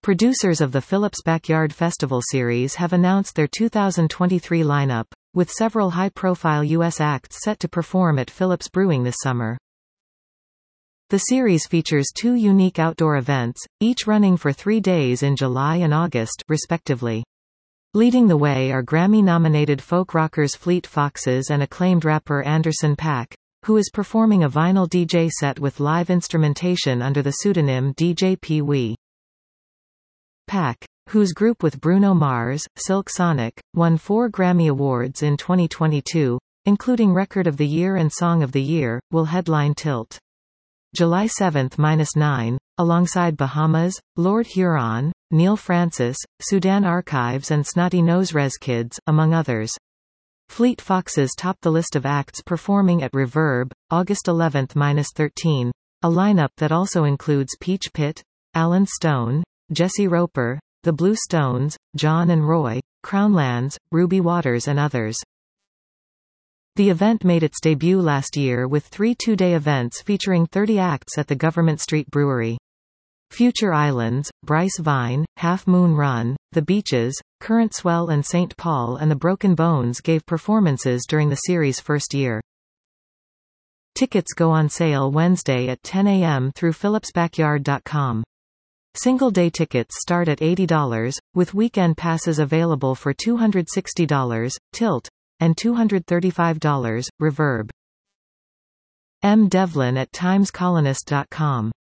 Producers of the Phillips Backyard Festival series have announced their 2023 lineup, with several high-profile U.S. acts set to perform at Phillips Brewing this summer. The series features 2 unique outdoor events, each running for 3 days in July and August, respectively. Leading the way are Grammy-nominated folk rockers Fleet Foxes and acclaimed rapper Anderson .Paak, who is performing a vinyl DJ set with live instrumentation under the pseudonym DJ Pee Wee. Paak, whose group with Bruno Mars, Silk Sonic, won 4 Grammy Awards in 2022, including Record of the Year and Song of the Year, will headline Tilt. July 7-9, alongside Bahamas, Lord Huron, Neil Francis, Sudan Archives and Snotty Nose Kids, among others. Fleet Foxes top the list of acts performing at Reverb, August 11-13, a lineup that also includes Peach Pit, Alan Stone, Jesse Roper, The Blue Stones, John and Roy, Crownlands, Ruby Waters and others. The event made its debut last year with 3 two-day events featuring 30 acts at the Government Street Brewery. Future Islands, Bryce Vine, Half Moon Run, The Beaches, Current Swell and St. Paul and the Broken Bones gave performances during the series' first year. Tickets go on sale Wednesday at 10 a.m. through phillipsbackyard.com. Single-day tickets start at $80, with weekend passes available for $260, Tilt, and $235, Reverb. M. Devlin at timescolonist.com